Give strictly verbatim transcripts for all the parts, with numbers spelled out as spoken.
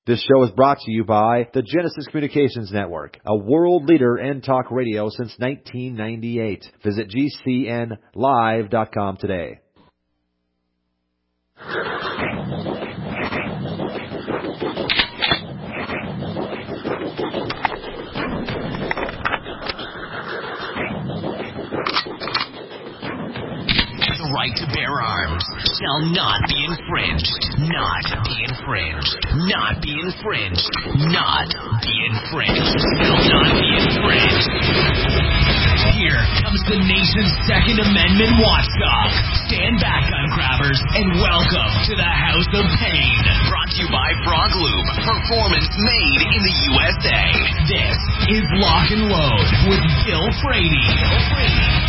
This show is brought to you by the Genesis Communications Network, a world leader in talk radio since nineteen ninety-eight. Visit G C N live dot com today. The right to bear arms shall not be infringed. Not be infringed. Not be infringed. Not be infringed. Shall not be infringed. Here comes the nation's Second Amendment watchdog. Stand back, gun grabbers, and welcome to the House of Pain. Brought to you by Frog Lube. Performance made in the U S A. This is Lock and Load with Bill Frady. Bill Frady.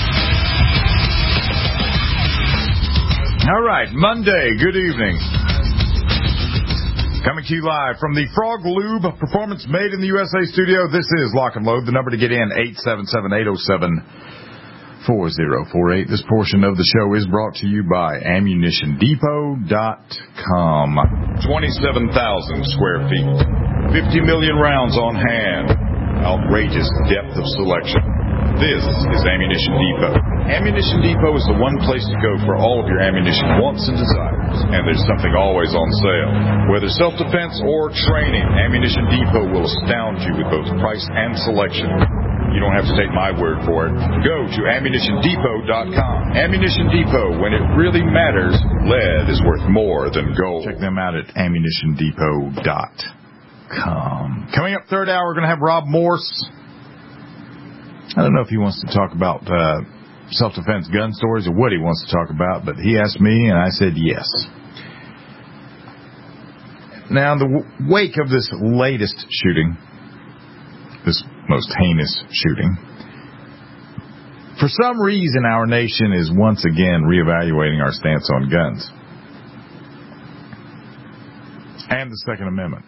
All right, Monday, good evening. Coming to you live from the Frog Lube Performance Made in the U S A studio. This is Lock and Load. The number to get in, eight seven seven, eight oh seven, four oh four eight. This portion of the show is brought to you by ammunition depot dot com. twenty-seven thousand square feet, fifty million rounds on hand, outrageous depth of selection. This is Ammunition Depot. Ammunition Depot is the one place to go for all of your ammunition wants and desires. And there's something always on sale. Whether self-defense or training, Ammunition Depot will astound you with both price and selection. You don't have to take my word for it. Go to ammunition depot dot com. Ammunition Depot, when it really matters, lead is worth more than gold. Check them out at ammunition depot dot com. Coming up third hour, we're going to have Rob Morse. I don't know if he wants to talk about uh, self-defense gun stories or what he wants to talk about, but he asked me, and I said yes. Now, in the w- wake of this latest shooting, this most heinous shooting, for some reason our nation is once again reevaluating our stance on guns and the Second Amendment.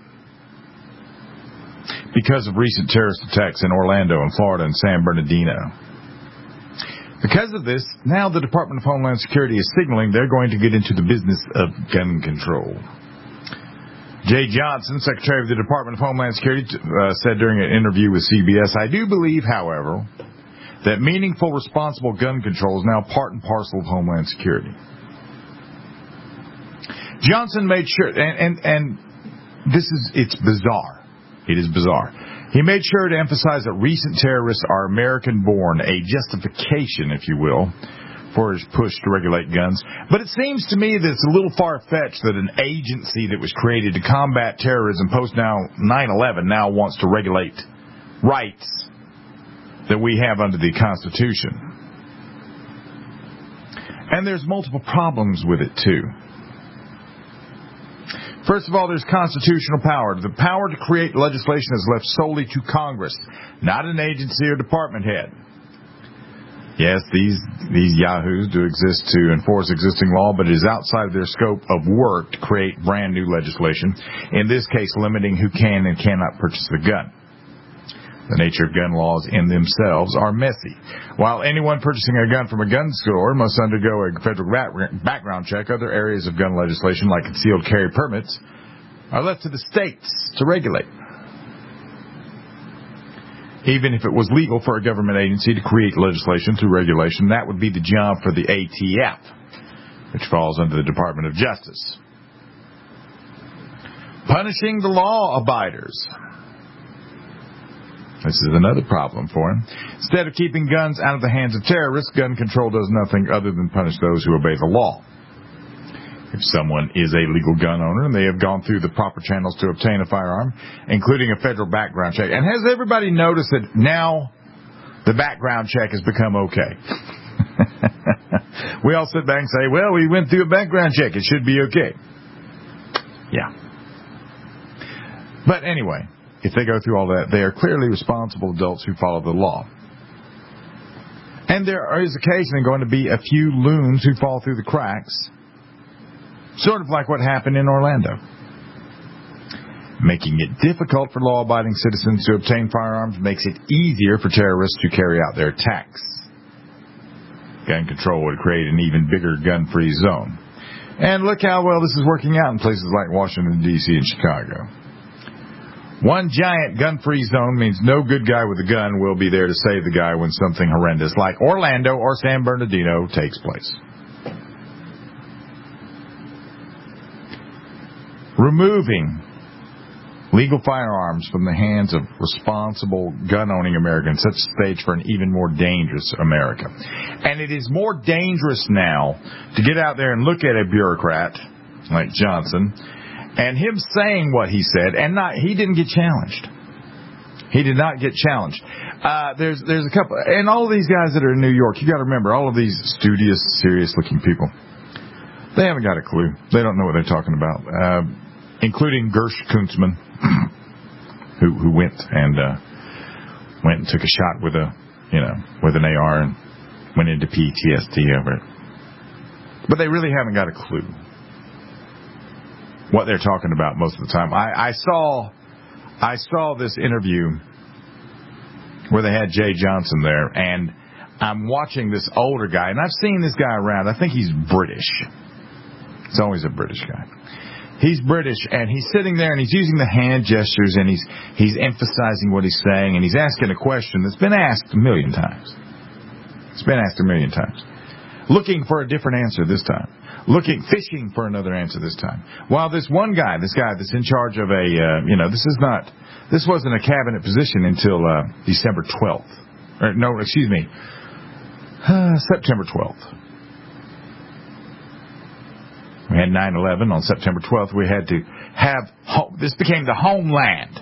Because of recent terrorist attacks in Orlando and Florida and San Bernardino. Because of this, now the Department of Homeland Security is signaling they're going to get into the business of gun control. Jay Johnson, Secretary of the Department of Homeland Security, uh, said during an interview with C B S, I do believe, however, that meaningful, responsible gun control is now part and parcel of Homeland Security. Johnson made sure, and, and, and this is, it's bizarre. It is bizarre. He made sure to emphasize that recent terrorists are American-born, a justification, if you will, for his push to regulate guns. But it seems to me that it's a little far-fetched that an agency that was created to combat terrorism post now nine eleven now wants to regulate rights that we have under the Constitution. And there's multiple problems with it, too. First of all, there's constitutional power. The power to create legislation is left solely to Congress, not an agency or department head. Yes, these these yahoos do exist to enforce existing law, but it is outside of their scope of work to create brand new legislation, in this case limiting who can and cannot purchase a gun. The nature of gun laws in themselves are messy. While anyone purchasing a gun from a gun store must undergo a federal background check, other areas of gun legislation, like concealed carry permits, are left to the states to regulate. Even if it was legal for a government agency to create legislation through regulation, that would be the job for the A T F, which falls under the Department of Justice. Punishing the law abiders. This is another problem for him. Instead of keeping guns out of the hands of terrorists, gun control does nothing other than punish those who obey the law. If someone is a legal gun owner and they have gone through the proper channels to obtain a firearm, including a federal background check, and has everybody noticed that now the background check has become okay? We all sit back and say, well, we went through a background check. It should be okay. Yeah. But anyway, if they go through all that, they are clearly responsible adults who follow the law. And there is occasionally going to be a few loons who fall through the cracks, sort of like what happened in Orlando. Making it difficult for law-abiding citizens to obtain firearms makes it easier for terrorists to carry out their attacks. Gun control would create an even bigger gun-free zone. And look how well this is working out in places like Washington, D C and Chicago. One giant gun-free zone means no good guy with a gun will be there to save the guy when something horrendous like Orlando or San Bernardino takes place. Removing legal firearms from the hands of responsible gun-owning Americans sets the stage for an even more dangerous America. And it is more dangerous now to get out there and look at a bureaucrat like Johnson and him saying what he said, and not he didn't get challenged. He did not get challenged. Uh, there's there's a couple, and all of these guys that are in New York, you got to remember, all of these studious, serious-looking people, they haven't got a clue. They don't know what they're talking about, uh, including Gersh Kuntzman, who who went and uh, went and took a shot with a you know with an A R and went into P T S D over it. But they really haven't got a clue what they're talking about most of the time. I, I saw I saw this interview where they had Jay Johnson there, and I'm watching this older guy, and I've seen this guy around. I think he's British. It's always a British guy. He's British, and he's sitting there, and he's using the hand gestures, and he's he's emphasizing what he's saying, and he's asking a question that's been asked a million times. It's been asked a million times. Looking for a different answer this time. Looking, fishing for another answer this time. While this one guy, this guy that's in charge of a, uh, you know, this is not, this wasn't a cabinet position until uh, December twelfth. Or, no, excuse me, uh, September twelfth. We had nine eleven on September twelfth. We had to have, home, this became the homeland.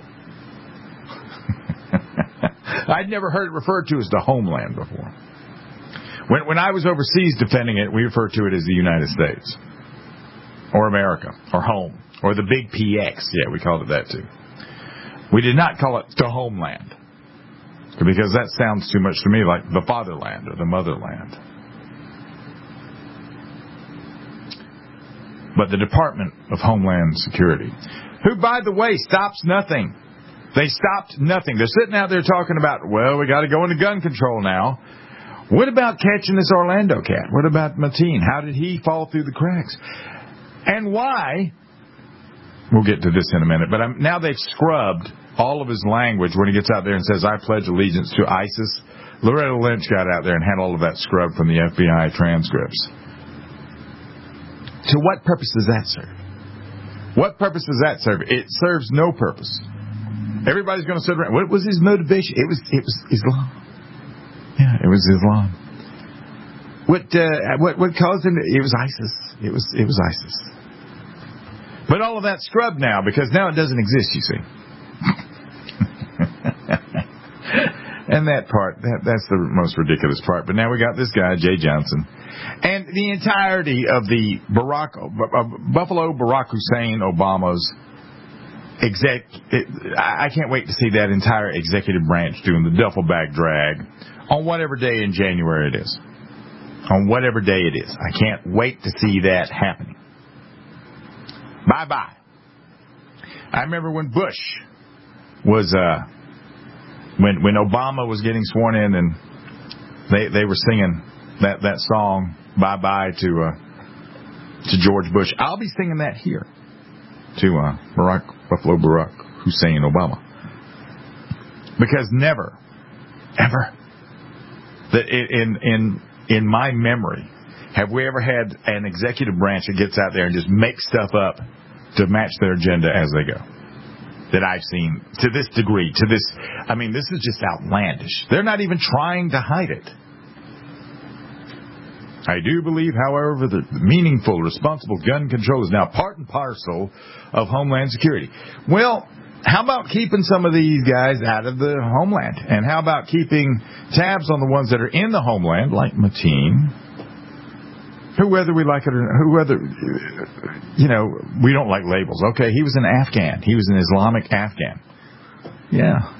I'd never heard it referred to as the homeland before. When, when I was overseas defending it, we referred to it as the United States. Or America. Or home. Or the big P X. Yeah, we called it that too. We did not call it the homeland. Because that sounds too much to me like the fatherland or the motherland. But the Department of Homeland Security, who, by the way, stops nothing. They stopped nothing. They're sitting out there talking about, well, we got to go into gun control now. What about catching this Orlando cat? What about Mateen? How did he fall through the cracks? And why? We'll get to this in a minute. But I'm, now they've scrubbed all of his language when he gets out there and says, I pledge allegiance to ISIS. Loretta Lynch got out there and had all of that scrubbed from the F B I transcripts. To what purpose does that serve? What purpose does that serve? It serves no purpose. Everybody's going to sit around. What was his motivation? It was it was Islam. Yeah, it was Islam. What uh, what what caused him? To, it was ISIS. It was it was ISIS. But all of that's scrubbed now because now it doesn't exist. You see. And that part, that, that's the most ridiculous part. But now we got this guy, Jay Johnson. And the entirety of the Barack, uh, Buffalo Barack Hussein Obama's exec, it, I can't wait to see that entire executive branch doing the duffel bag drag on whatever day in January it is. On whatever day it is. I can't wait to see that happening. Bye-bye. I remember when Bush was, uh, when when Obama was getting sworn in and they they were singing that, that song, Bye-Bye, to uh, to George Bush. I'll be singing that here to uh, Barack, Buffalo Barack Hussein Obama. Because never, ever, that in in in my memory, have we ever had an executive branch that gets out there and just makes stuff up to match their agenda as they go? That I've seen to this degree, to this, I mean, this is just outlandish. They're not even trying to hide it. I do believe, however, that meaningful, responsible gun control is now part and parcel of Homeland Security. Well, how about keeping some of these guys out of the homeland? And how about keeping tabs on the ones that are in the homeland, like Mateen? Who, whether we like it or who, whether, you know, we don't like labels. Okay, he was an Afghan. He was an Islamic Afghan. Yeah.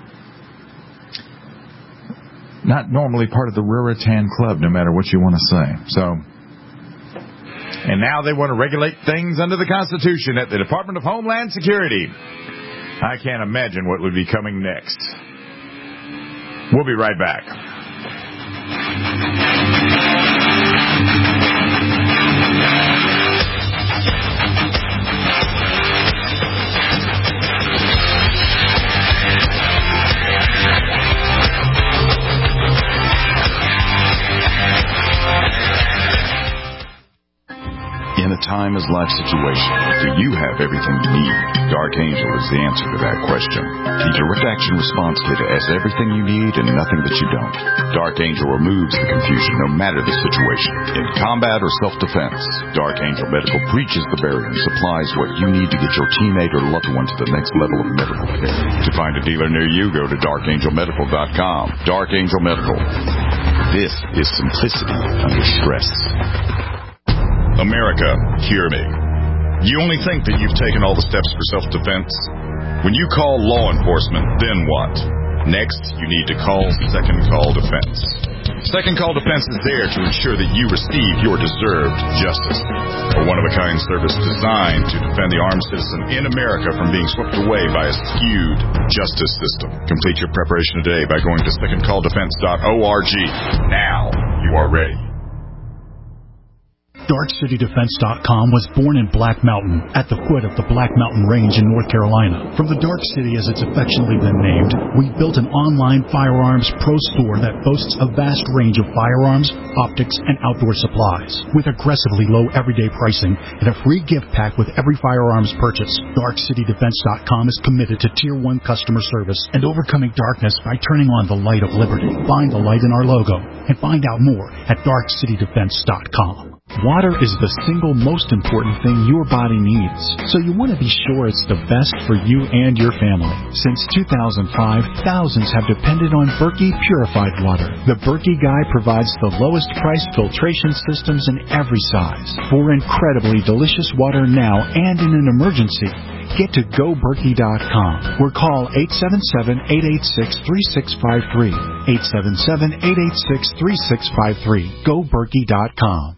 Not normally part of the Ruritan Club, no matter what you want to say. So, and now they want to regulate things under the Constitution at the Department of Homeland Security. I can't imagine what would be coming next. We'll be right back. dilemma's life situation, do you have everything you need? Dark Angel is the answer to that question. The Direct Action Response Kit has everything you need and nothing that you don't. Dark Angel removes the confusion no matter the situation. In combat or self-defense, Dark Angel Medical breaches the barrier and supplies what you need to get your teammate or loved one to the next level of medical care. To find a dealer near you, go to dark angel medical dot com. Dark Angel Medical. This is simplicity under stress. America, hear me. You only think that you've taken all the steps for self-defense? When you call law enforcement, then what? Next, you need to call Second Call Defense. Second Call Defense is there to ensure that you receive your deserved justice. A one-of-a-kind service designed to defend the armed citizen in America from being swept away by a skewed justice system. Complete your preparation today by going to second call defense dot org. Now you are ready. Dark City Defense dot com was born in Black Mountain, at the foot of the Black Mountain Range in North Carolina. From the Dark City, as it's affectionately been named, we built an online firearms pro store that boasts a vast range of firearms, optics, and outdoor supplies. With aggressively low everyday pricing and a free gift pack with every firearms purchase, Dark City Defense dot com is committed to Tier one customer service and overcoming darkness by turning on the light of liberty. Find the light in our logo and find out more at Dark City Defense dot com. Water is the single most important thing your body needs, so you want to be sure it's the best for you and your family. Since two thousand five, thousands have depended on Berkey purified water. The Berkey Guy provides the lowest price filtration systems in every size. For incredibly delicious water now and in an emergency, get to go berkey dot com or call eight seven seven, eight eight six, three six five three. eight seven seven, eight eight six, three six five three. go berkey dot com.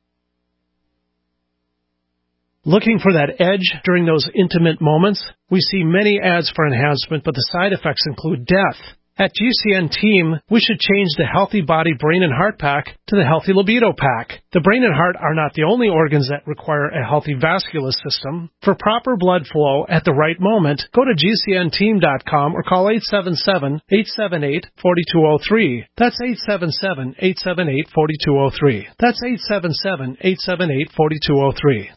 Looking for that edge during those intimate moments? We see many ads for enhancement, but the side effects include death. At G C N Team, we should change the Healthy Body, Brain, and Heart Pack to the Healthy Libido Pack. The brain and heart are not the only organs that require a healthy vascular system. For proper blood flow at the right moment, go to G C N team dot com or call eight seven seven, eight seven eight, four two zero three. That's eight seven seven, eight seven eight, four two zero three. That's eight seven seven, eight seven eight, four two zero three.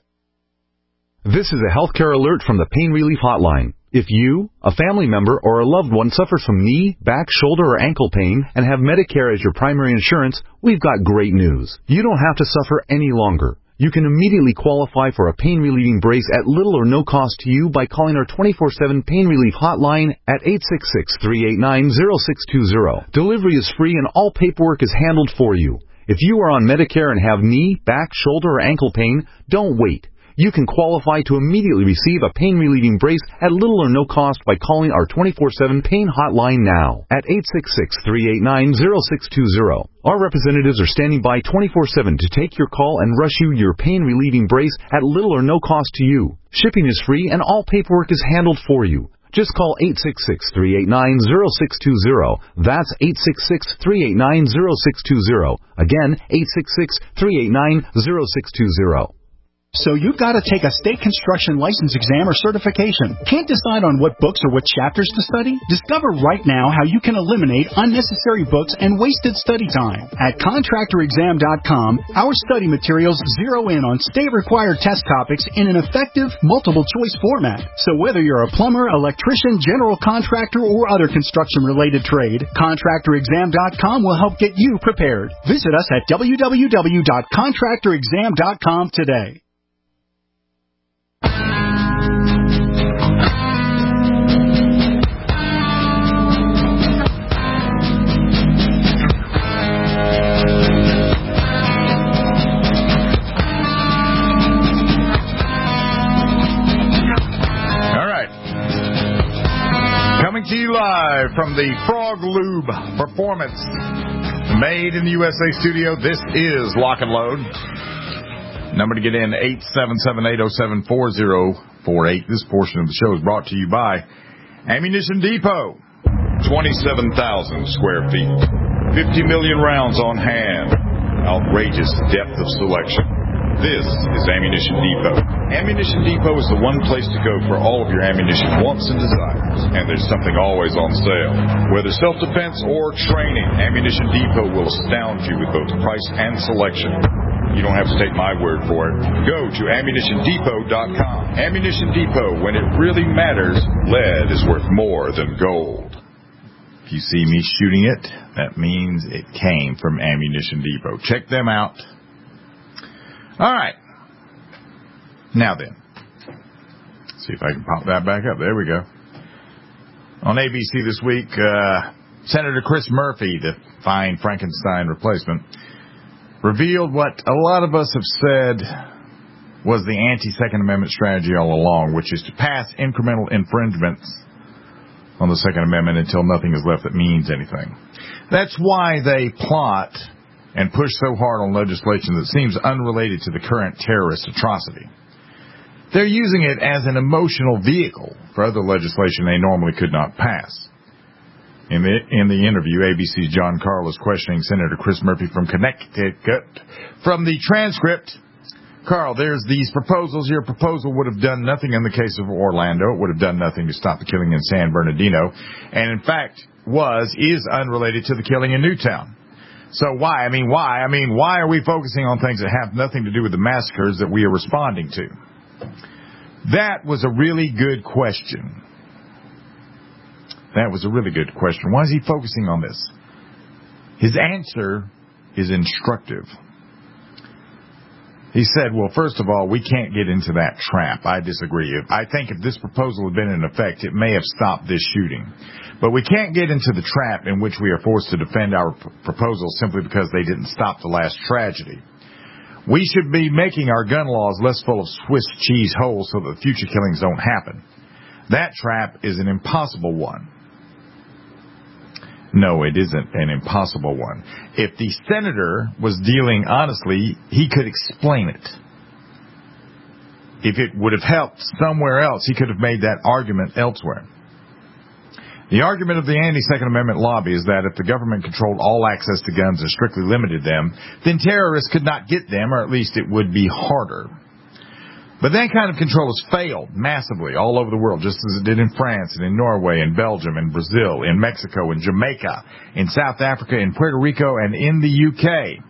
This is a healthcare alert from the Pain Relief Hotline. If you, a family member, or a loved one suffers from knee, back, shoulder, or ankle pain and have Medicare as your primary insurance, we've got great news. You don't have to suffer any longer. You can immediately qualify for a pain-relieving brace at little or no cost to you by calling our twenty-four seven Pain Relief Hotline at eight six six, three eight nine, zero six two zero. Delivery is free and all paperwork is handled for you. If you are on Medicare and have knee, back, shoulder, or ankle pain, don't wait. You can qualify to immediately receive a pain-relieving brace at little or no cost by calling our twenty-four seven Pain Hotline now at eight six six, three eight nine, zero six two zero. Our representatives are standing by twenty-four seven to take your call and rush you your pain-relieving brace at little or no cost to you. Shipping is free and all paperwork is handled for you. Just call eight six six, three eight nine, zero six two zero. That's eight six six, three eight nine, zero six two zero. Again, eight six six, three eight nine, zero six two zero. So you've got to take a state construction license exam or certification. Can't decide on what books or what chapters to study? Discover right now how you can eliminate unnecessary books and wasted study time. At contractor exam dot com, our study materials zero in on state-required test topics in an effective, multiple-choice format. So whether you're a plumber, electrician, general contractor, or other construction-related trade, contractor exam dot com will help get you prepared. Visit us at w w w dot contractor exam dot com today. To you live from the Frog Lube Performance Made in the U S A studio. This is Lock and Load. Number to get in, eight seven seven, eight oh seven, four oh four eight. This portion of the show is brought to you by Ammunition Depot. twenty-seven thousand square feet. fifty million rounds on hand. Outrageous depth of selection. This is Ammunition Depot. Ammunition Depot is the one place to go for all of your ammunition wants and desires. And there's something always on sale. Whether self-defense or training, Ammunition Depot will astound you with both price and selection. You don't have to take my word for it. Go to ammunition depot dot com. Ammunition Depot, when it really matters, lead is worth more than gold. If you see me shooting it, that means it came from Ammunition Depot. Check them out. All right. Now then. See if I can pop that back up. There we go. On A B C this week, uh, Senator Chris Murphy, the fine Frankenstein replacement, revealed what a lot of us have said was the anti-Second Amendment strategy all along, which is to pass incremental infringements on the Second Amendment until nothing is left that means anything. That's why they plot and push so hard on legislation that seems unrelated to the current terrorist atrocity. They're using it as an emotional vehicle for other legislation they normally could not pass. In the in the interview, A B C's John Carl is questioning Senator Chris Murphy from Connecticut. From the transcript, Carl, there's these proposals. Your proposal would have done nothing in the case of Orlando. It would have done nothing to stop the killing in San Bernardino. And in fact, was, is unrelated to the killing in Newtown. So why? I mean, why? I mean, why are we focusing on things that have nothing to do with the massacres that we are responding to? That was a really good question. That was a really good question. Why is he focusing on this? His answer is instructive. He said, well, first of all, we can't get into that trap. I disagree. I think if this proposal had been in effect, it may have stopped this shooting. But we can't get into the trap in which we are forced to defend our p- proposals simply because they didn't stop the last tragedy. We should be making our gun laws less full of Swiss cheese holes so that future killings don't happen. That trap is an impossible one. No, it isn't an impossible one. If the senator was dealing honestly, he could explain it. If it would have helped somewhere else, he could have made that argument elsewhere. The argument of the anti-Second Amendment lobby is that if the government controlled all access to guns and strictly limited them, then terrorists could not get them, or at least it would be harder. But that kind of control has failed massively all over the world, just as it did in France and in Norway and Belgium and Brazil, in Mexico and Jamaica, in South Africa, in Puerto Rico, and in the U K.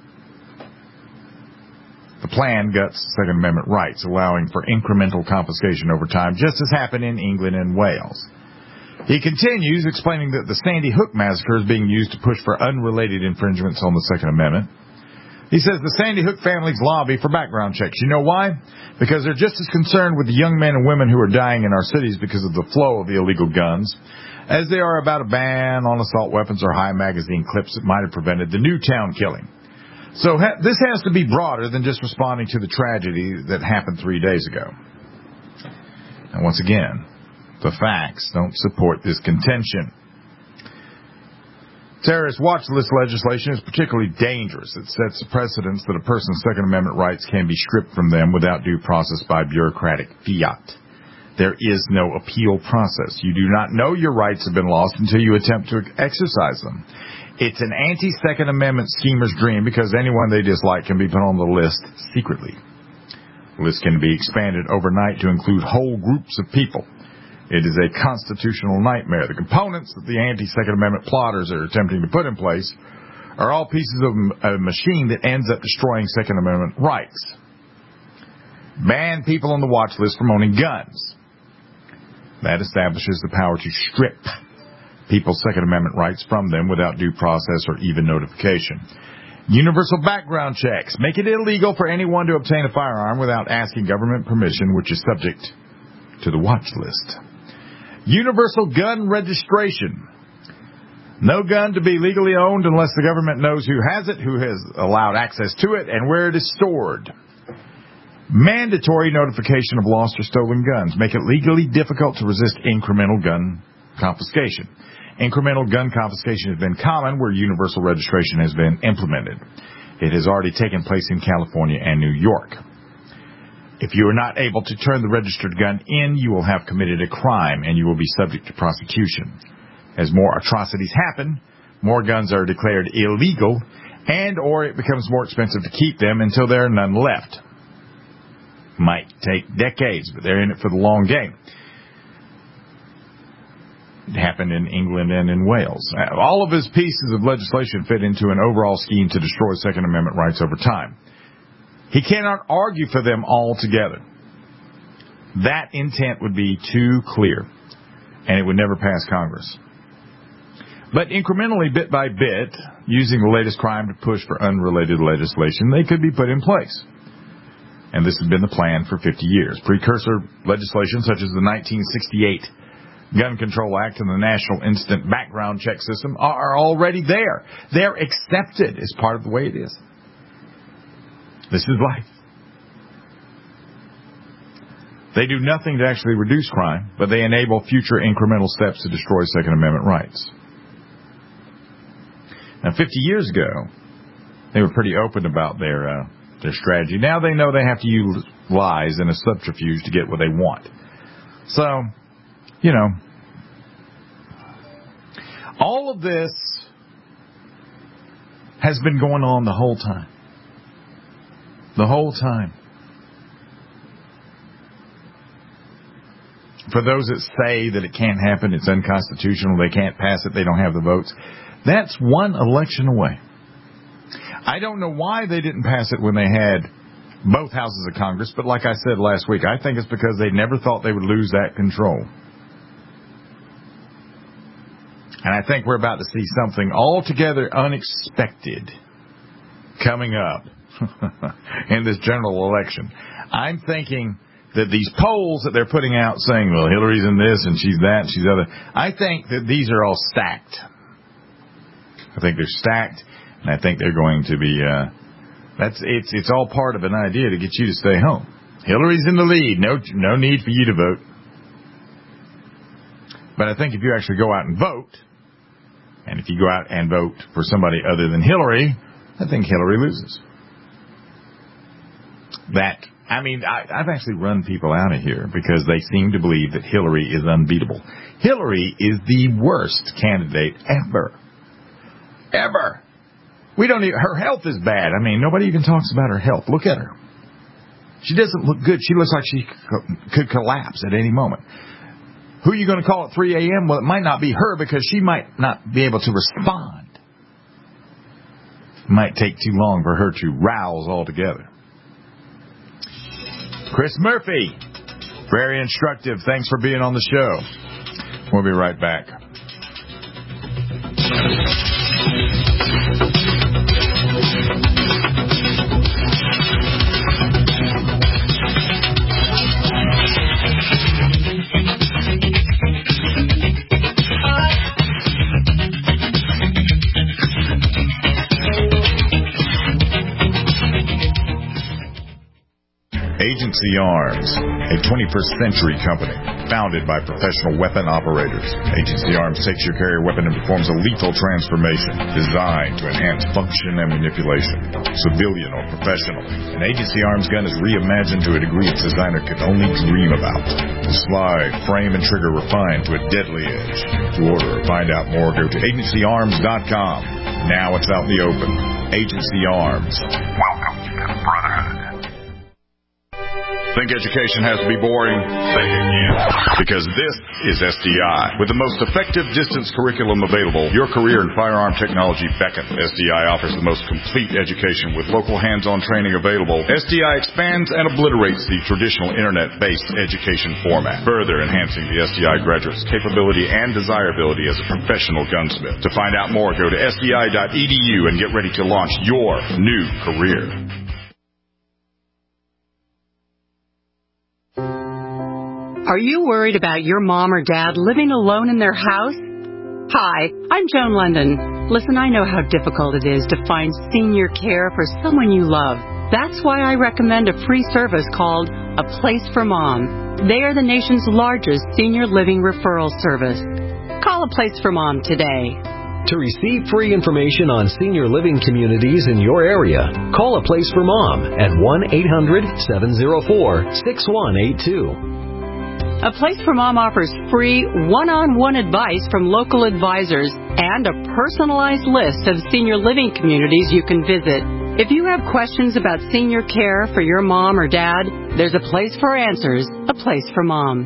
The plan guts Second Amendment rights, allowing for incremental confiscation over time, just as happened in England and Wales. He continues, explaining that the Sandy Hook massacre is being used to push for unrelated infringements on the Second Amendment. He says the Sandy Hook families lobby for background checks. You know why? Because they're just as concerned with the young men and women who are dying in our cities because of the flow of the illegal guns as they are about a ban on assault weapons or high magazine clips that might have prevented the Newtown killing. So ha- this has to be broader than just responding to the tragedy that happened three days ago. And once again, the facts don't support this contention. Terrorist watch list legislation is particularly dangerous. It sets precedents that a person's Second Amendment rights can be stripped from them without due process by bureaucratic fiat. There is no appeal process. You do not know your rights have been lost until you attempt to exercise them. It's an anti-Second Amendment schemer's dream because anyone they dislike can be put on the list secretly. The list can be expanded overnight to include whole groups of people. It is a constitutional nightmare. The components that the anti-Second Amendment plotters are attempting to put in place are all pieces of a machine that ends up destroying Second Amendment rights. Ban people on the watch list from owning guns. That establishes the power to strip people's Second Amendment rights from them without due process or even notification. Universal background checks. Make it illegal for anyone to obtain a firearm without asking government permission, which is subject to the watch list. Universal gun registration. No gun to be legally owned unless the government knows who has it, who has allowed access to it, and where it is stored. Mandatory notification of lost or stolen guns. Make it legally difficult to resist incremental gun confiscation. Incremental gun confiscation has been common where universal registration has been implemented. It has already taken place in California and New York. If you are not able to turn the registered gun in, you will have committed a crime and you will be subject to prosecution. As more atrocities happen, more guns are declared illegal and or it becomes more expensive to keep them until there are none left. Might take decades, but they're in it for the long game. It happened in England and in Wales. All of his pieces of legislation fit into an overall scheme to destroy Second Amendment rights over time. He cannot argue for them all together. That intent would be too clear, and it would never pass Congress. But incrementally, bit by bit, using the latest crime to push for unrelated legislation, they could be put in place. And this has been the plan for fifty years. Precursor legislation such as the nineteen sixty-eight Gun Control Act and the National Instant Background Check System are already there. They're accepted as part of the way it is. This is life. They do nothing to actually reduce crime, but they enable future incremental steps to destroy Second Amendment rights. Now, fifty years ago, they were pretty open about their uh, their strategy. Now they know they have to use lies and a subterfuge to get what they want. So, you know, all of this has been going on the whole time. The whole time. For those that say that it can't happen, it's unconstitutional, they can't pass it, they don't have the votes, that's one election away. I don't know why they didn't pass it when they had both houses of Congress, but like I said last week, I think it's because they never thought they would lose that control. And I think we're about to see something altogether unexpected coming up in this general election. I'm thinking that these polls that they're putting out saying, well, Hillary's in this and she's that and she's other, I think that these are all stacked. I think they're stacked, and I think they're going to be, uh, that's, it's, it's all part of an idea to get you to stay home. Hillary's in the lead. No, no need for you to vote. But I think if you actually go out and vote, and if you go out and vote for somebody other than Hillary, I think Hillary loses. That, I mean, I, I've actually run people out of here because they seem to believe that Hillary is unbeatable. Hillary is the worst candidate ever. Ever. We don't even, her health is bad. I mean, nobody even talks about her health. Look at her. She doesn't look good. She looks like she could collapse at any moment. Who are you going to call at three a.m.? Well, it might not be her because she might not be able to respond. It might take too long for her to rouse altogether. Chris Murphy, very instructive. Thanks for being on the show. We'll be right back. Agency Arms, a twenty-first century company founded by professional weapon operators. Agency Arms takes your carrier weapon and performs a lethal transformation designed to enhance function and manipulation. Civilian or professional, an Agency Arms gun is reimagined to a degree its designer could only dream about. The slide, frame, and trigger refined to a deadly edge. To order or find out more, go to agency arms dot com. Now it's out in the open. Agency Arms. Welcome to the Brotherhood. Think education has to be boring? Say it again. Because this is S D I. With the most effective distance curriculum available, your career in firearm technology beckons. S D I offers the most complete education with local hands-on training available. S D I expands and obliterates the traditional internet-based education format, further enhancing the S D I graduate's capability and desirability as a professional gunsmith. To find out more, go to S D I dot E D U and get ready to launch your new career. Are you worried about your mom or dad living alone in their house? Hi, I'm Joan London. Listen, I know how difficult it is to find senior care for someone you love. That's why I recommend a free service called A Place for Mom. They are the nation's largest senior living referral service. Call A Place for Mom today. To receive free information on senior living communities in your area, call A Place for Mom at one eight hundred seven oh four six one eight two. A Place for Mom offers free one-on-one advice from local advisors and a personalized list of senior living communities you can visit. If you have questions about senior care for your mom or dad, there's a place for answers, A Place for Mom.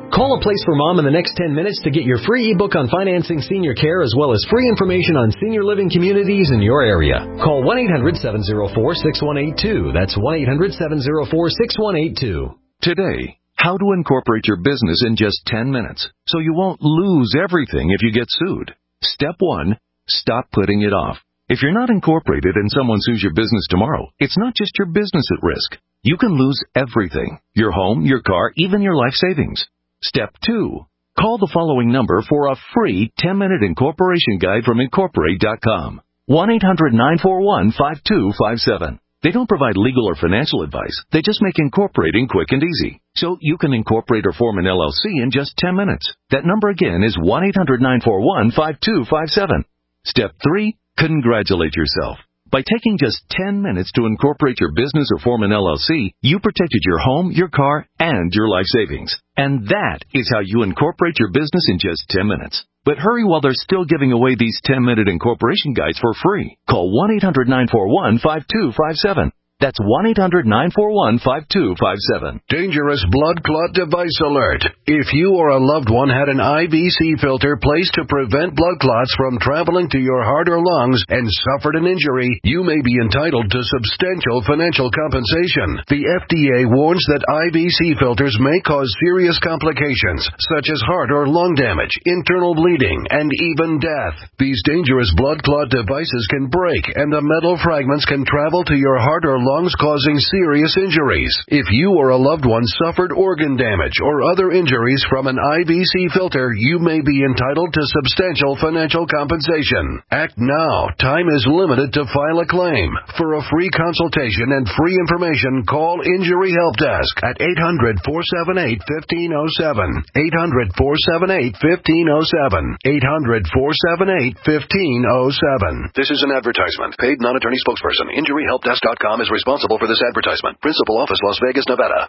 Call A Place for Mom in the next ten minutes to get your free ebook on financing senior care as well as free information on senior living communities in your area. Call one eight hundred seven oh four six one eight two. That's one eight hundred seven oh four six one eight two. Today, how to incorporate your business in just ten minutes so you won't lose everything if you get sued. Step one, stop putting it off. If you're not incorporated and someone sues your business tomorrow, it's not just your business at risk. You can lose everything, your home, your car, even your life savings. Step two, call the following number for a free ten-minute incorporation guide from Incorporate dot com. one eight hundred nine four one five two five seven. They don't provide legal or financial advice. They just make incorporating quick and easy. So you can incorporate or form an L L C in just ten minutes. That number again is one eight hundred nine four one five two five seven. Step three, congratulate yourself. By taking just ten minutes to incorporate your business or form an L L C, you protected your home, your car, and your life savings. And that is how you incorporate your business in just ten minutes. But hurry while they're still giving away these ten-minute incorporation guides for free. Call one eight hundred nine four one five two five seven. That's one eight hundred nine four one five two five seven. Dangerous blood clot device alert. If you or a loved one had an I V C filter placed to prevent blood clots from traveling to your heart or lungs and suffered an injury, you may be entitled to substantial financial compensation. The F D A warns that I V C filters may cause serious complications, such as heart or lung damage, internal bleeding, and even death. These dangerous blood clot devices can break, and the metal fragments can travel to your heart or lungs, causing serious injuries. If you or a loved one suffered organ damage or other injuries from an I V C filter, you may be entitled to substantial financial compensation. Act now. Time is limited to file a claim. For a free consultation and free information, call Injury Help Desk at eight hundred four seven eight one five zero seven. eight hundred four seven eight one five zero seven. eight hundred four seven eight one five zero seven. This is an advertisement. Paid non-attorney spokesperson. Injury Help Desk dot com is responsible for this advertisement. Principal office, Las Vegas, Nevada.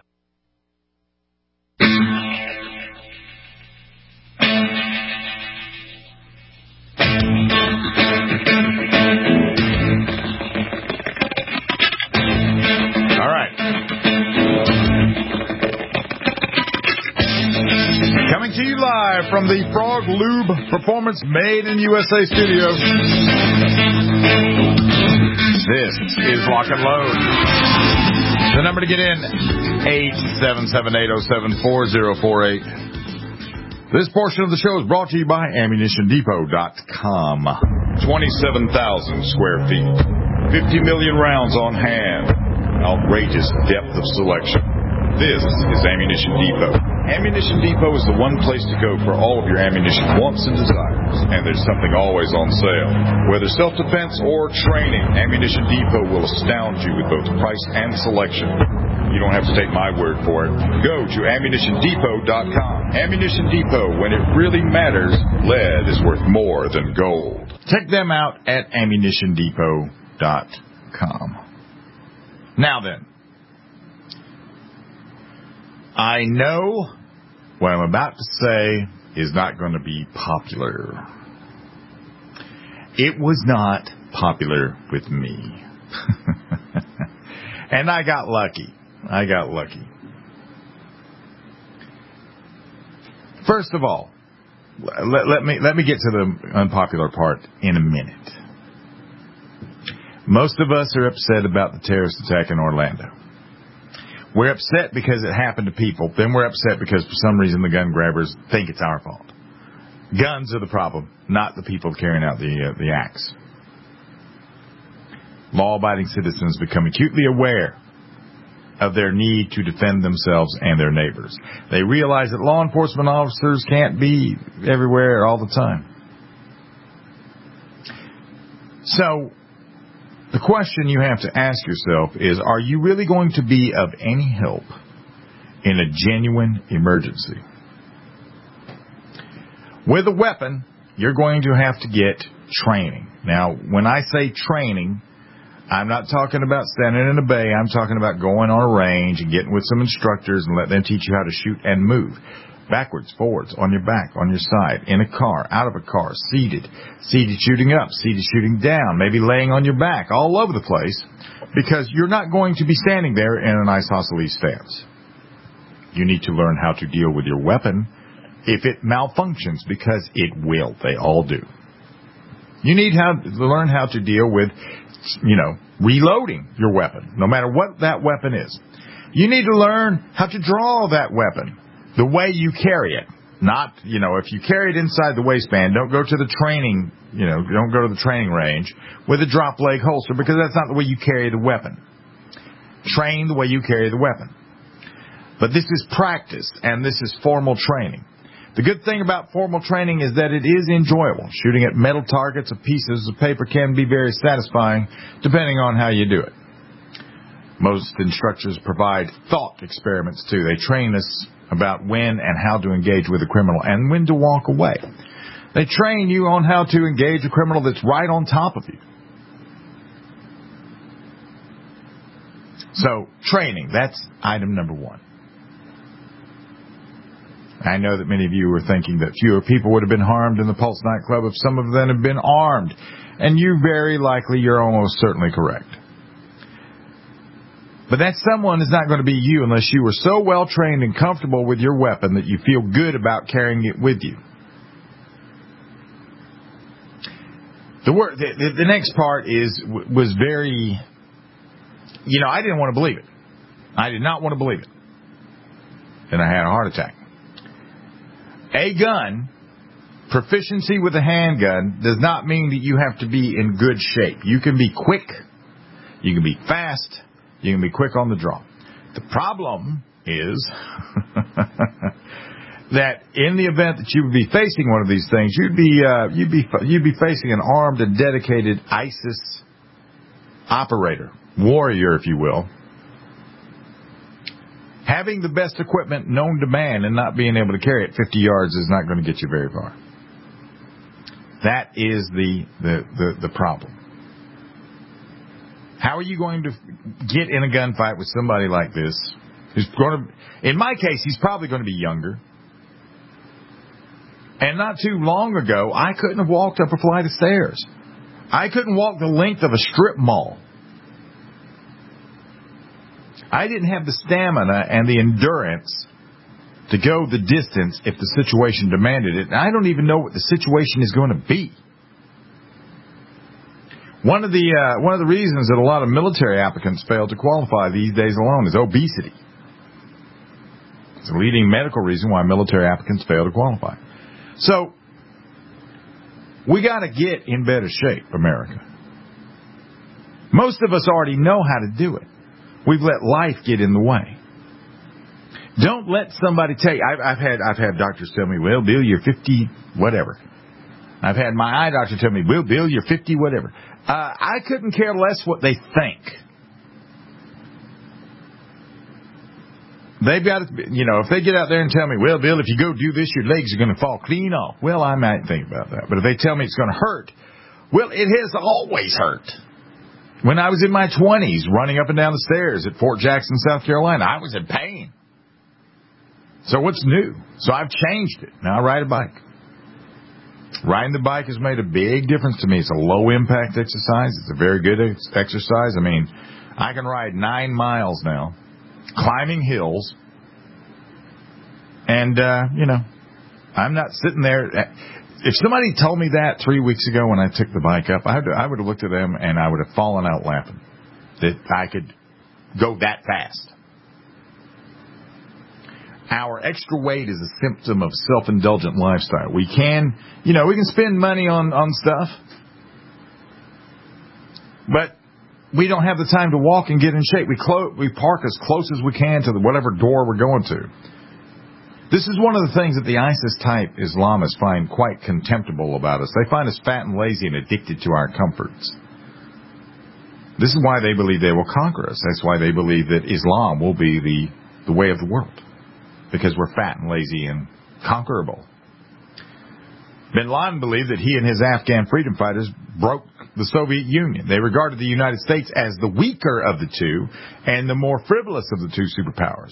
All right. Coming to you live from the Frog Lube Performance Made in U S A studio. This is Lock and Load. The number to get in, eight seven seven, eight oh seven, four oh four eight. This portion of the show is brought to you by ammunition depot dot com. twenty-seven thousand square feet. fifty million rounds on hand. Outrageous depth of selection. This is Ammunition Depot. Ammunition Depot is the one place to go for all of your ammunition wants and desires. And there's something always on sale. Whether self-defense or training, Ammunition Depot will astound you with both price and selection. You don't have to take my word for it. Go to ammunition depot dot com. Ammunition Depot, when it really matters, lead is worth more than gold. Check them out at ammunition depot dot com. Now then, I know what I'm about to say is not going to be popular. It was not popular with me. And I got lucky. I got lucky. First of all, let, let me let me get to the unpopular part in a minute. Most of us are upset about the terrorist attack in Orlando. We're upset because it happened to people. Then we're upset because for some reason the gun grabbers think it's our fault. Guns are the problem, not the people carrying out the uh, the acts. Law-abiding citizens become acutely aware of their need to defend themselves and their neighbors. They realize that law enforcement officers can't be everywhere all the time. So, the question you have to ask yourself is, are you really going to be of any help in a genuine emergency? With a weapon, you're going to have to get training. Now, when I say training, I'm not talking about standing in a bay. I'm talking about going on a range and getting with some instructors and let them teach you how to shoot and move. Backwards, forwards, on your back, on your side, in a car, out of a car, seated, seated shooting up, seated shooting down, maybe laying on your back, all over the place, because you're not going to be standing there in an isosceles stance. You need to learn how to deal with your weapon if it malfunctions, because it will. They all do. You need how, to learn how to deal with, you know, reloading your weapon, no matter what that weapon is. You need to learn how to draw that weapon the way you carry it. Not, you know, if you carry it inside the waistband, don't go to the training, you know, don't go to the training range with a drop leg holster, because that's not the way you carry the weapon. Train the way you carry the weapon. But this is practice, and this is formal training. The good thing about formal training is that it is enjoyable. Shooting at metal targets of pieces of paper can be very satisfying, depending on how you do it. Most instructors provide thought experiments, too. They train us about when and how to engage with a criminal and when to walk away. They train you on how to engage a criminal that's right on top of you. So, training, that's item number one. I know that many of you were thinking that fewer people would have been harmed in the Pulse nightclub if some of them had been armed. And you very likely, you're almost certainly correct. But that someone is not going to be you unless you are so well trained and comfortable with your weapon that you feel good about carrying it with you. The word, the, the next part is was very, you know, I didn't want to believe it. I did not want to believe it. And I had a heart attack. A gun, proficiency with a handgun, does not mean that you have to be in good shape. You can be quick. You can be fast. You can be quick on the draw. The problem is that in the event that you would be facing one of these things, you'd be uh, you'd be you'd be facing an armed and dedicated ISIS operator, warrior, if you will. Having the best equipment known to man and not being able to carry it fifty yards is not going to get you very far. That is the the the, the problem. How are you going to get in a gunfight with somebody like this? Who's going to, in my case, he's probably going to be younger. And not too long ago, I couldn't have walked up a flight of stairs. I couldn't walk the length of a strip mall. I didn't have the stamina and the endurance to go the distance if the situation demanded it. And I don't even know what the situation is going to be. One of the uh, one of the reasons that a lot of military applicants fail to qualify these days alone is obesity. It's a leading medical reason why military applicants fail to qualify. So, we got to get in better shape, America. Most of us already know how to do it. We've let life get in the way. Don't let somebody tell you. I've, I've had I've had doctors tell me, "Well, Bill, you're fifty, whatever." I've had my eye doctor tell me, "Well, Bill, you're fifty, whatever." Uh, I couldn't care less what they think. They've got to, you know, if they get out there and tell me, "Well, Bill, if you go do this, your legs are going to fall clean off." Well, I might think about that. But if they tell me it's going to hurt, well, it has always hurt. When I was in my twenties, running up and down the stairs at Fort Jackson, South Carolina, I was in pain. So what's new? So I've changed it. Now I ride a bike. Riding the bike has made a big difference to me. It's a low-impact exercise. It's a very good ex- exercise. I mean, I can ride nine miles now, climbing hills. And, uh, you know, I'm not sitting there. If somebody told me that three weeks ago when I took the bike up, I would, I would have looked at them and I would have fallen out laughing that I could go that fast. Our extra weight is a symptom of self-indulgent lifestyle. We can, you know, we can spend money on, on stuff, but we don't have the time to walk and get in shape. We clo- we park as close as we can to the whatever door we're going to. This is one of the things that the ISIS-type Islamists find quite contemptible about us. They find us fat and lazy and addicted to our comforts. This is why they believe they will conquer us. That's why they believe that Islam will be the, the way of the world. Because we're fat and lazy and conquerable. Bin Laden believed that he and his Afghan freedom fighters broke the Soviet Union. They regarded the United States as the weaker of the two and the more frivolous of the two superpowers.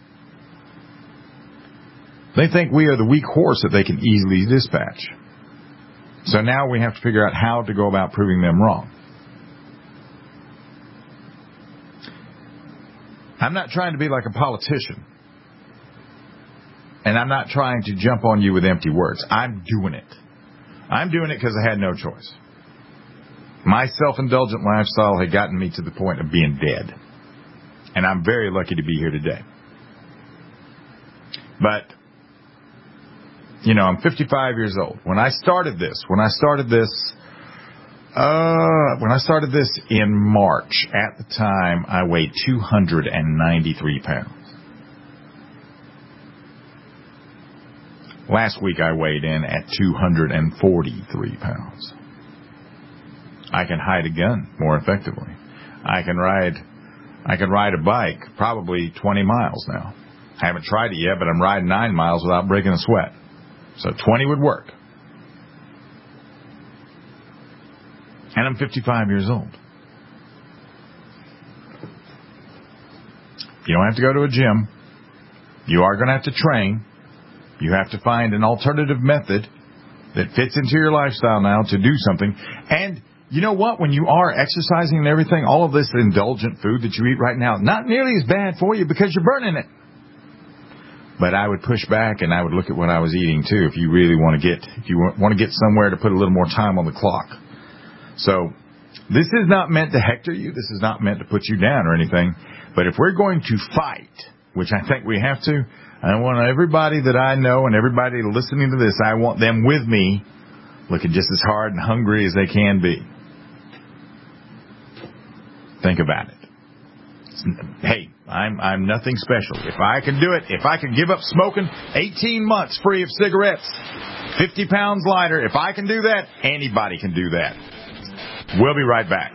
They think we are the weak horse that they can easily dispatch. So now we have to figure out how to go about proving them wrong. I'm not trying to be like a politician. and I'm not trying to jump on you with empty words. I'm doing it. I'm doing it because I had no choice. My self-indulgent lifestyle had gotten me to the point of being dead. And I'm very lucky to be here today. But, you know, I'm fifty-five years old. When I started this, when I started this, uh, when I started this in March, at the time, I weighed two hundred ninety-three pounds. Last week I weighed in at two hundred forty-three pounds. I can hide a gun more effectively. I can ride, I can ride a bike probably twenty miles now. I haven't tried it yet, but I'm riding nine miles without breaking a sweat. So twenty would work. And I'm fifty-five years old. You don't have to go to a gym. You are going to have to train. You have to find an alternative method that fits into your lifestyle now to do something. And you know what? When you are exercising and everything, all of this indulgent food that you eat right now, not nearly as bad for you because you're burning it. But I would push back and I would look at what I was eating too if you really want to get, if you want to get somewhere to put a little more time on the clock. So this is not meant to hector you. This is not meant to put you down or anything. But if we're going to fight, which I think we have to, I want everybody that I know and everybody listening to this, I want them with me looking just as hard and hungry as they can be. Think about it. Hey, I'm I'm nothing special. If I can do it, if I can give up smoking eighteen months free of cigarettes, fifty pounds lighter, if I can do that, anybody can do that. We'll be right back.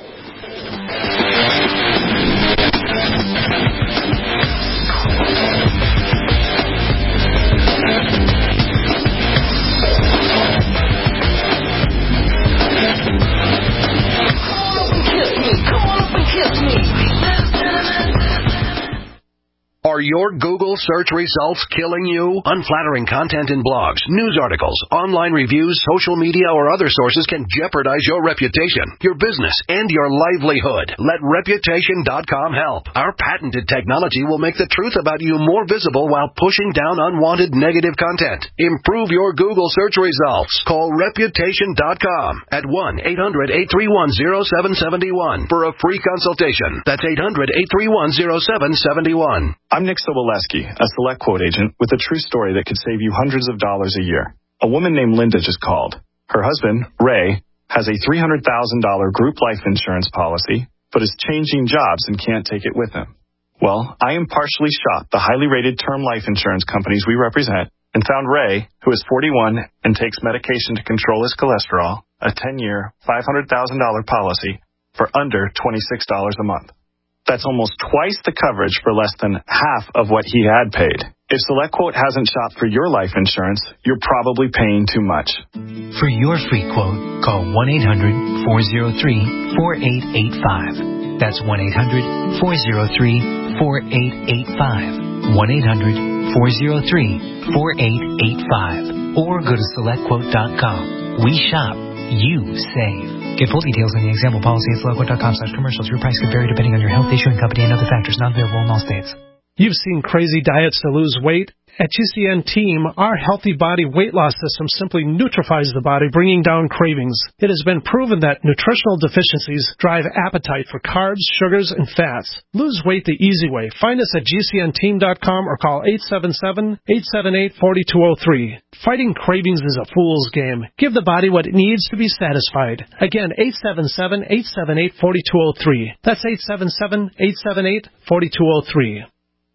Are your Google search results killing you? Unflattering content in blogs, news articles, online reviews, social media, or other sources can jeopardize your reputation, your business, and your livelihood. Let Reputation dot com help. Our patented technology will make the truth about you more visible while pushing down unwanted negative content. Improve your Google search results. Call Reputation dot com at one eight hundred eight three one zero seven seven one for a free consultation. That's eight hundred eight three one zero seven seven one. I'm Nick Soboleski, a Select Quote agent with a true story that could save you hundreds of dollars a year. A woman named Linda just called. Her husband, Ray, has a three hundred thousand dollars group life insurance policy, but is changing jobs and can't take it with him. Well, I impartially shopped the highly rated term life insurance companies we represent and found Ray, who is forty-one and takes medication to control his cholesterol, a ten-year, five hundred thousand dollars policy for under twenty-six dollars a month. That's almost twice the coverage for less than half of what he had paid. If SelectQuote hasn't shopped for your life insurance, you're probably paying too much. For your free quote, call one eight hundred four oh three four eight eight five. That's one eight hundred four oh three four eight eight five. one eight hundred four oh three four eight eight five. Or go to select quote dot com. We shop, you save. Get full details on the example policy at select quote dot com slash commercials. Your price could vary depending on your health, issuing company, and other factors not available in all states. You've seen crazy diets to lose weight. At G C N Team, our Healthy Body weight loss system simply neutralizes the body, bringing down cravings. It has been proven that nutritional deficiencies drive appetite for carbs, sugars, and fats. Lose weight the easy way. Find us at G C N team dot com or call eight seven seven, eight seven eight, four two zero three. Fighting cravings is a fool's game. Give the body what it needs to be satisfied. Again, eight seven seven, eight seven eight, four two zero three. That's eight seven seven, eight seven eight, four two zero three.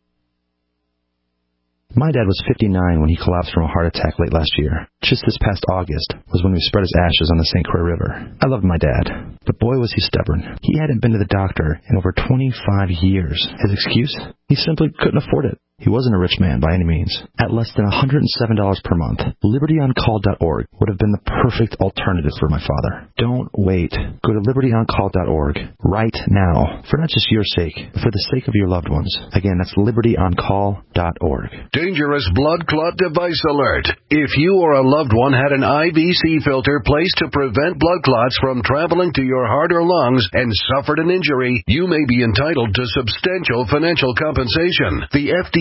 My dad was fifty-nine when he collapsed from a heart attack late last year. Just this past August was when we spread his ashes on the Saint Croix River. I loved my dad, but boy was he stubborn. He hadn't been to the doctor in over twenty-five years. His excuse? He simply couldn't afford it. He wasn't a rich man by any means. At less than one hundred seven dollars per month, liberty on call dot org would have been the perfect alternative for my father. Don't wait. Go to liberty on call dot org right now, for not just your sake, but for the sake of your loved ones. Again, that's liberty on call dot org. Dangerous blood clot device alert. If you or a loved one had an I V C filter placed to prevent blood clots from traveling to your heart or lungs and suffered an injury, you may be entitled to substantial financial compensation. The F D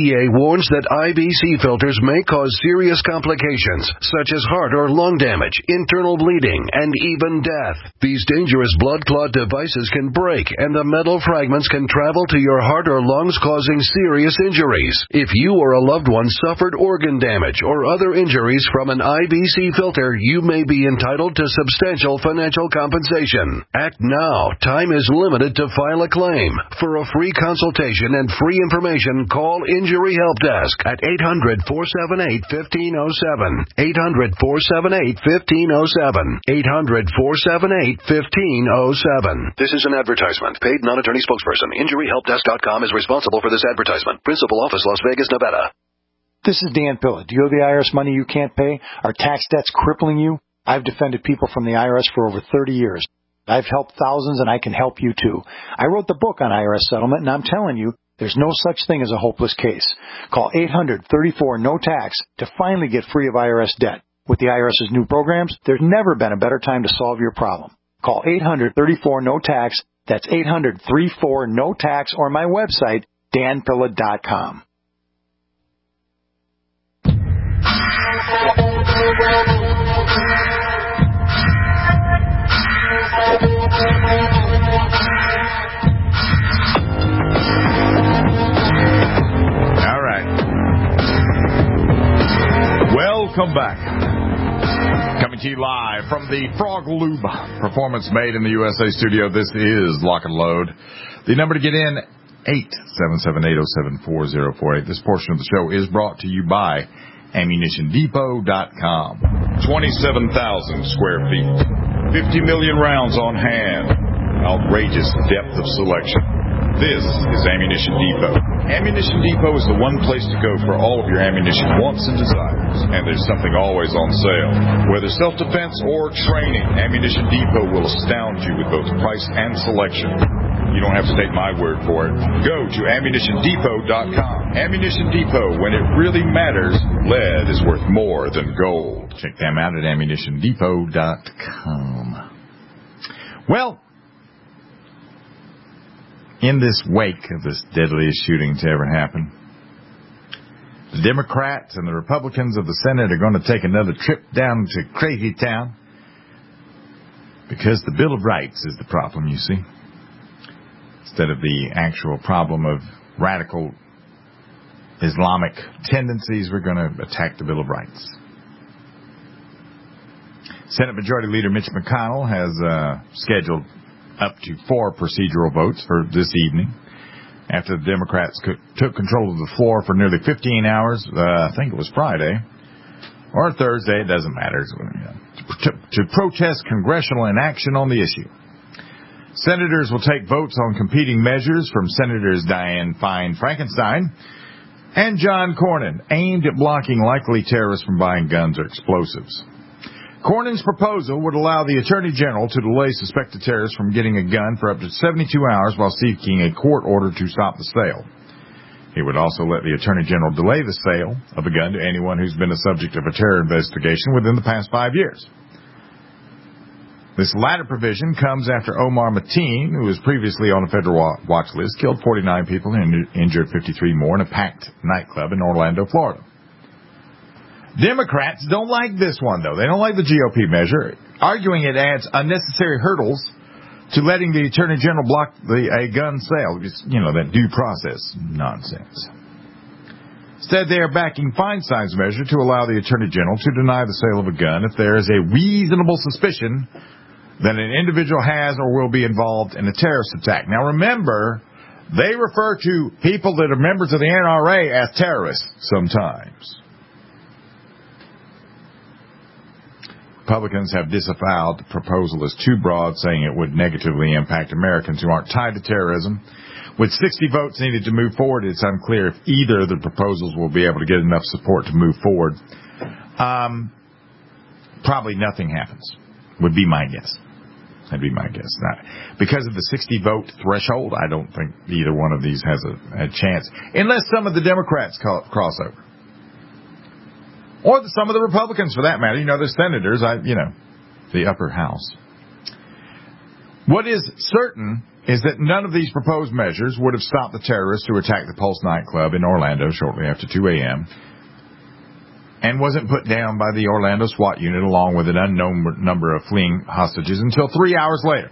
A warns that I V C filters may cause serious complications, such as heart or lung damage, internal bleeding, and even death. These dangerous blood clot devices can break, and the metal fragments can travel to your heart or lungs, causing serious injuries. If you or a loved one suffered organ damage or other injuries from an I V C filter, you may be entitled to substantial financial compensation. Act now. Time is limited to file a claim. For a free consultation and free information, call Injury Help Desk at eight hundred, four seven eight, one five zero seven. eight hundred, four seven eight, one five zero seven. eight hundred, four seven eight, one five zero seven. This is an advertisement. Paid non-attorney spokesperson. Injury Help Desk dot com is responsible for this advertisement. Principal office, Las Vegas, Nevada. This is Dan Pilla. Do you owe the I R S money you can't pay? Are tax debts crippling you? I've defended people from the I R S for over thirty years. I've helped thousands, and I can help you too. I wrote the book on I R S settlement, and I'm telling you, there's no such thing as a hopeless case. Call eight hundred, thirty-four, no tax to finally get free of I R S debt. With the IRS's new programs, there's never been a better time to solve your problem. Call eight hundred, thirty-four, no tax. That's eight hundred, thirty-four, no tax, or my website, dan pilla dot com. All right. Welcome back. Coming to you live from the Frog Lube Performance Made in the U S A studio. This is Lock and Load. The number to get in, eight seven seven, eight oh seven, four oh four eight. This portion of the show is brought to you by ammunition depot dot com. twenty-seven thousand square feet. fifty million rounds on hand. Outrageous depth of selection. This is Ammunition Depot. Ammunition Depot is the one place to go for all of your ammunition wants and desires. And there's something always on sale. Whether self-defense or training, Ammunition Depot will astound you with both price and selection. You don't have to take my word for it. Go to ammunition depot dot com. Ammunition Depot, when it really matters, lead is worth more than gold. Check them out at ammunition depot dot com. Well, in this wake of this deadliest shooting to ever happen, the Democrats and the Republicans of the Senate are going to take another trip down to Crazy Town because the Bill of Rights is the problem, you see. Instead of the actual problem of radical Islamic tendencies, we're going to attack the Bill of Rights. Senate Majority Leader Mitch McConnell has uh, scheduled up to four procedural votes for this evening after the Democrats co- took control of the floor for nearly fifteen hours. Uh, I think it was Friday or Thursday. It doesn't matter. To, to protest congressional inaction on the issue. Senators will take votes on competing measures from Senators Dianne Fine Frankenstein and John Cornyn, aimed at blocking likely terrorists from buying guns or explosives. Cornyn's proposal would allow the Attorney General to delay suspected terrorists from getting a gun for up to seventy-two hours while seeking a court order to stop the sale. He would also let the Attorney General delay the sale of a gun to anyone who's been a subject of a terror investigation within the past five years. This latter provision comes after Omar Mateen, who was previously on a federal watch list, killed forty-nine people and injured fifty-three more in a packed nightclub in Orlando, Florida. Democrats don't like this one, though. They don't like the G O P measure, arguing it adds unnecessary hurdles to letting the Attorney General block the, a gun sale. Just, you know, that due process nonsense. Instead, they are backing Feinstein's measure to allow the Attorney General to deny the sale of a gun if there is a reasonable suspicion that an individual has or will be involved in a terrorist attack. Now, remember, they refer to people that are members of the N R A as terrorists sometimes. Republicans have disavowed the proposal as too broad, saying it would negatively impact Americans who aren't tied to terrorism. With sixty votes needed to move forward, it's unclear if either of the proposals will be able to get enough support to move forward. Um, probably nothing happens, would be my guess. That'd be my guess. Not, because of the sixty vote threshold, I don't think either one of these has a, a chance, unless some of the Democrats call, cross over. Or the, some of the Republicans, for that matter. You know, the senators, I, you know, the upper house. What is certain is that none of these proposed measures would have stopped the terrorists who attacked the Pulse nightclub in Orlando shortly after two a.m. and wasn't put down by the Orlando SWAT unit along with an unknown number of fleeing hostages until three hours later.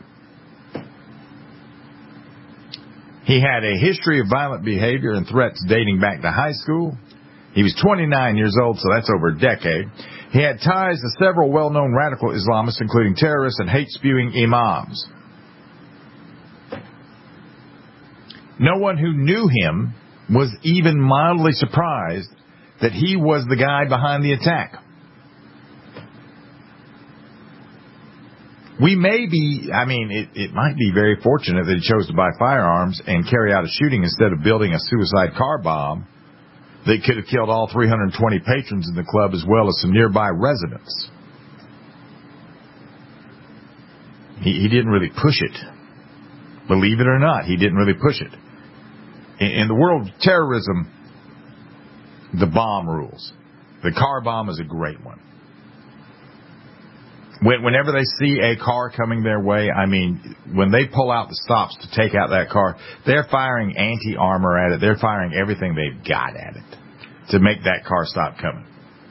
He had a history of violent behavior and threats dating back to high school. He was twenty-nine years old, so that's over a decade. He had ties to several well-known radical Islamists, including terrorists and hate-spewing imams. No one who knew him was even mildly surprised that he was the guy behind the attack. We may be, I mean, it, it might be very fortunate that he chose to buy firearms and carry out a shooting instead of building a suicide car bomb that could have killed all three hundred twenty patrons in the club as well as some nearby residents. He, he didn't really push it. Believe it or not, he didn't really push it. In, in the world of terrorism, the bomb rules. The car bomb is a great one. When, whenever they see a car coming their way, I mean, when they pull out the stops to take out that car, they're firing anti-armor at it. They're firing everything they've got at it to make that car stop coming.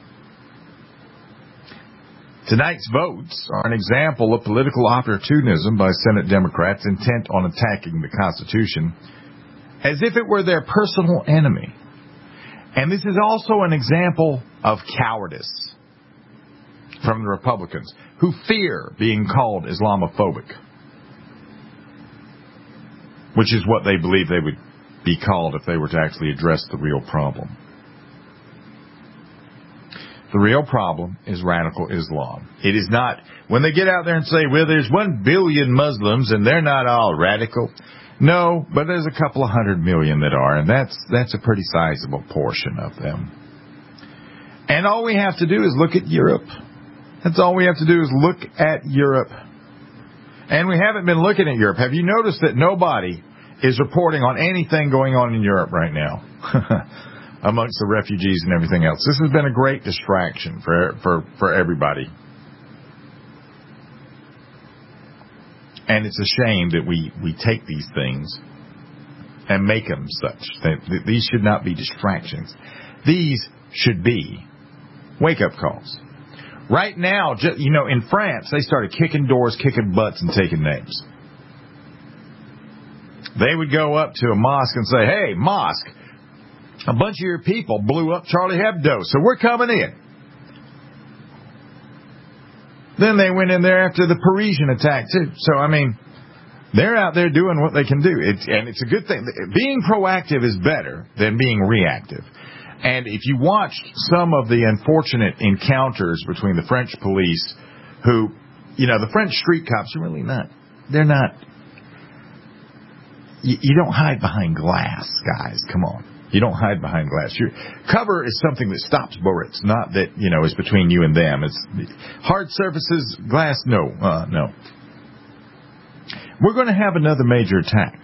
Tonight's votes are an example of political opportunism by Senate Democrats intent on attacking the Constitution as if it were their personal enemy. And this is also an example of cowardice from the Republicans, who fear being called Islamophobic, which is what they believe they would be called if they were to actually address the real problem. The real problem is radical Islam. It is not, when they get out there and say, well, there's one billion Muslims and they're not all radical. No, but there's a couple of hundred million that are, and that's that's a pretty sizable portion of them. And all we have to do is look at Europe. That's all we have to do is look at Europe. And we haven't been looking at Europe. Have you noticed that nobody is reporting on anything going on in Europe right now amongst the refugees and everything else? This has been a great distraction for for, for everybody. And it's a shame that we, we take these things and make them such. They, these should not be distractions. These should be wake-up calls. Right now, you know, in France, they started kicking doors, kicking butts, and taking names. They would go up to a mosque and say, hey, mosque, a bunch of your people blew up Charlie Hebdo, so we're coming in. Then they went in there after the Parisian attack, too. So, I mean, they're out there doing what they can do. It's, and it's a good thing. Being proactive is better than being reactive. And if you watched some of the unfortunate encounters between the French police, who, you know, the French street cops are really not, they're not, you, you don't hide behind glass, guys. Come on. You don't hide behind glass. Your cover is something that stops bullets, not that, you know, is between you and them. It's hard surfaces, glass, no, uh, no. We're going to have another major attack.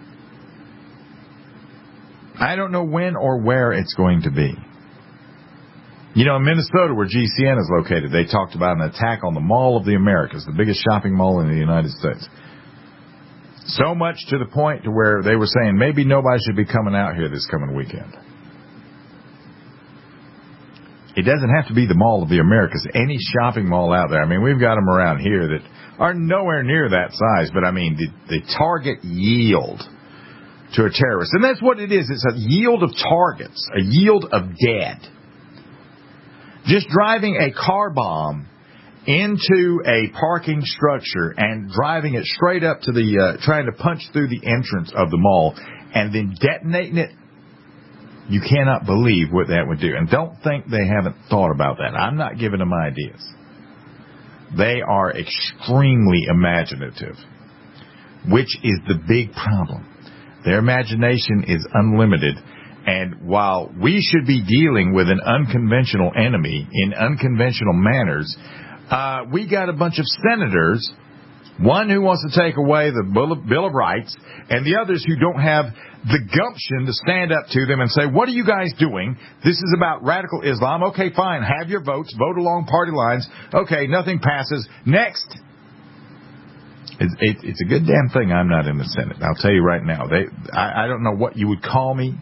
I don't know when or where it's going to be. You know, in Minnesota, where G C N is located, they talked about an attack on the Mall of the Americas, the biggest shopping mall in the United States. So much to the point to where they were saying maybe nobody should be coming out here this coming weekend. It doesn't have to be the Mall of the Americas. Any shopping mall out there. I mean, we've got them around here that are nowhere near that size. But, I mean, the, the target yield to a terrorist. And that's what it is. It's a yield of targets, a yield of dead. Just driving a car bomb into a parking structure and driving it straight up to the, uh, trying to punch through the entrance of the mall and then detonating it, you cannot believe what that would do. And don't think they haven't thought about that. I'm not giving them ideas. They are extremely imaginative, which is the big problem. Their imagination is unlimited. And while we should be dealing with an unconventional enemy in unconventional manners, Uh, we got a bunch of senators, one who wants to take away the Bill of Rights, and the others who don't have the gumption to stand up to them and say, what are you guys doing? This is about radical Islam. Okay, fine. Have your votes. Vote along party lines. Okay, nothing passes. Next. It's, it, it's a good damn thing I'm not in the Senate. I'll tell you right now. They, I, I don't know what you would call me.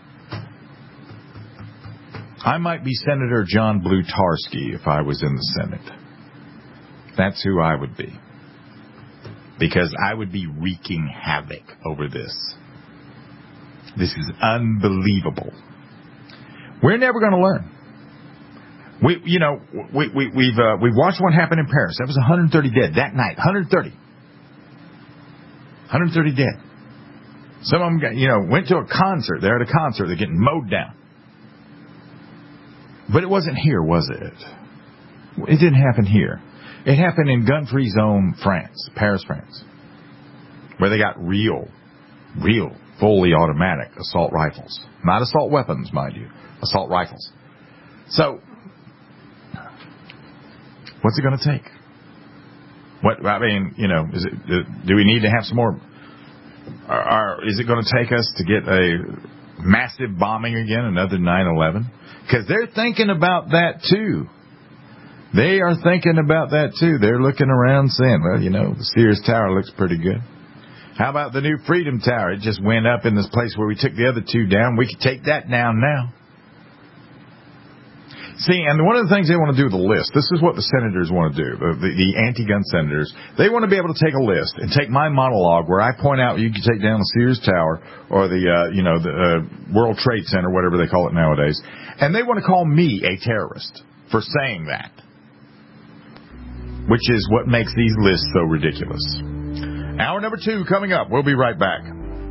I might be Senator John Blutarsky if I was in the Senate. That's who I would be. Because I would be wreaking havoc over this. This is unbelievable. We're never going to learn. We, you know, we, we, we've uh, we've watched what happened in Paris. That was one hundred thirty dead that night. one hundred thirty. one hundred thirty dead. Some of them got, you know, went to a concert. They're at a concert. They're getting mowed down. But it wasn't here, was it? It didn't happen here. It happened in gun-free zone France, Paris, France, where they got real, real, fully automatic assault rifles. Not assault weapons, mind you. Assault rifles. So, what's it going to take? What I mean, you know, is it? Do we need to have some more? Or is it going to take us to get a massive bombing again, another nine eleven? Because they're thinking about that too. They are thinking about that too. They're looking around saying, well, you know, the Sears Tower looks pretty good. How about the new Freedom Tower? It just went up in this place where we took the other two down. We could take that down now. See, and one of the things they want to do with the list, this is what the senators want to do, the, the, the anti-gun senators. They want to be able to take a list and take my monologue where I point out you can take down the Sears Tower or the, uh, you know, the uh, World Trade Center, whatever they call it nowadays. And they want to call me a terrorist for saying that, which is what makes these lists so ridiculous. Hour number two coming up. We'll be right back.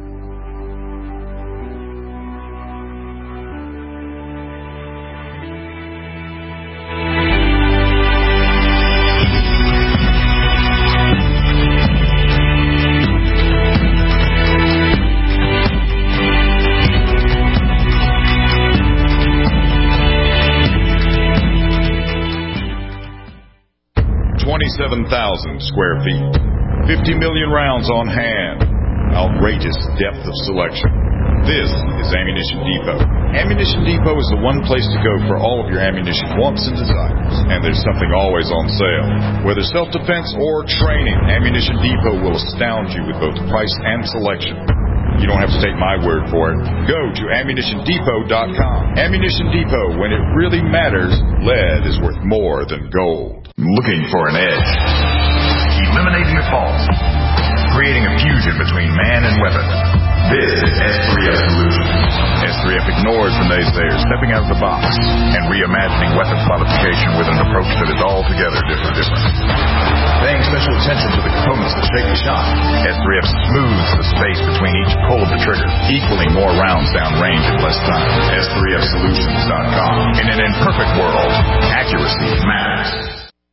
twenty-seven thousand square feet, fifty million rounds on hand, outrageous depth of selection. This is Ammunition Depot. Ammunition Depot is the one place to go for all of your ammunition wants and desires, and there's something always on sale. Whether self-defense or training, Ammunition Depot will astound you with both price and selection. You don't have to take my word for it. Go to ammunition depot dot com. Ammunition Depot, when it really matters, lead is worth more than gold. Looking for an edge. Eliminating the faults. Creating a fusion between man and weapon. This is S three F Solutions. S three F ignores the naysayers, stepping out of the box and reimagining weapons modification with an approach that is altogether different. different. Paying special attention to the components that shake the shot. S three F smooths the space between each pull of the trigger, equaling more rounds down range in less time. S three F solutions dot com. In an imperfect world, accuracy matters.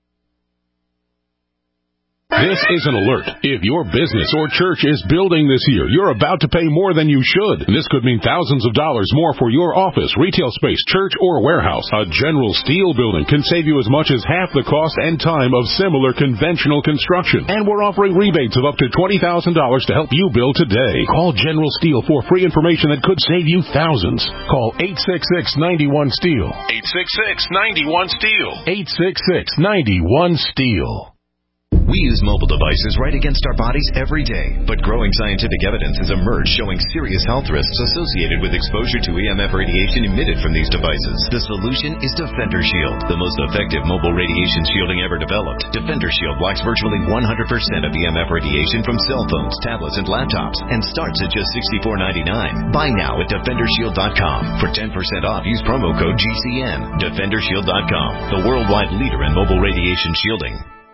This is an alert. If your business or church is building this year, you're about to pay more than you should. This could mean thousands of dollars more for your office, retail space, church, or warehouse. A General Steel building can save you as much as half the cost and time of similar conventional construction. And we're offering rebates of up to twenty thousand dollars to help you build today. Call General Steel for free information that could save you thousands. Call eight six six, nine one, STEEL. eight six six, nine one, STEEL. eight six six, nine one, STEEL. We use mobile devices right against our bodies every day, but growing scientific evidence has emerged showing serious health risks associated with exposure to E M F radiation emitted from these devices. The solution is Defender Shield, the most effective mobile radiation shielding ever developed. Defender Shield blocks virtually one hundred percent of E M F radiation from cell phones, tablets, and laptops, and starts at just sixty-four ninety-nine. Buy now at defender shield dot com. For ten percent off, use promo code G C N. defender shield dot com, the worldwide leader in mobile radiation shielding.